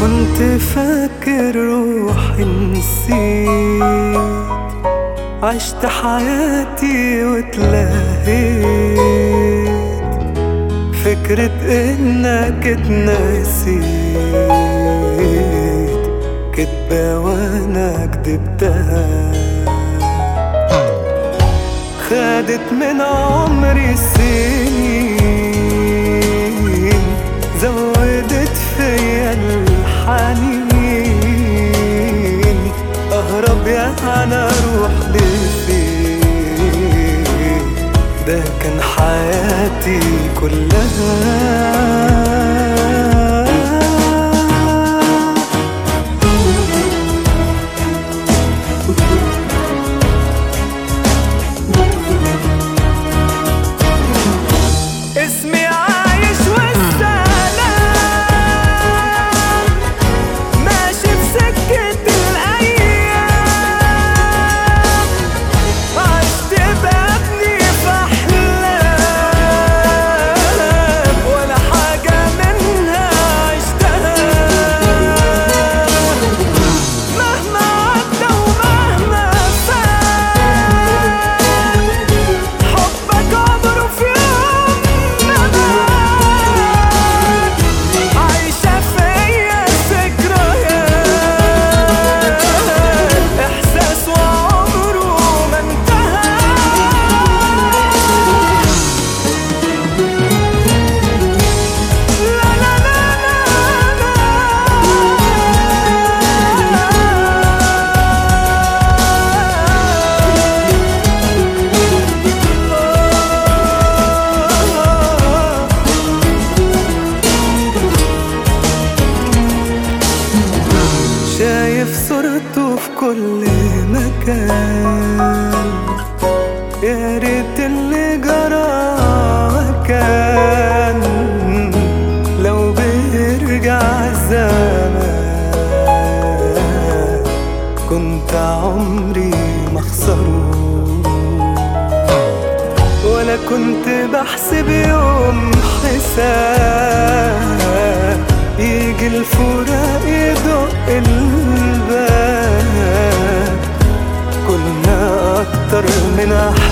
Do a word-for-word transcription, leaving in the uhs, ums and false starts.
كنت فاكر روحي نسيت، عشت حياتي واتلهيت، فكرة انك اتنسيت كدبة وانا كدبتها، خدت من عمري السنين، زودت فيا الحنين، اهرب يا انا اروح لفين، ده كان حياتي كلها. اسمي عايش والسلام، ماشي في سكة الأيام، عشت ببني في أحلام، ولا حاجة منها عشتها، مهما عدى ومهما فات، حبك عمره في يوم عايشة فيا ذكريات، إحساس وعمره ما انتهى. لا لا لا لا شايف صورته في كل مكان، يا ريت اللي جرى كان، لو بيرجع الزمان كنت عمري ما اخسره، ولا كنت بحسب يوم حساب يجي الفراق يدق الباب، كنا أكتر من أحلام.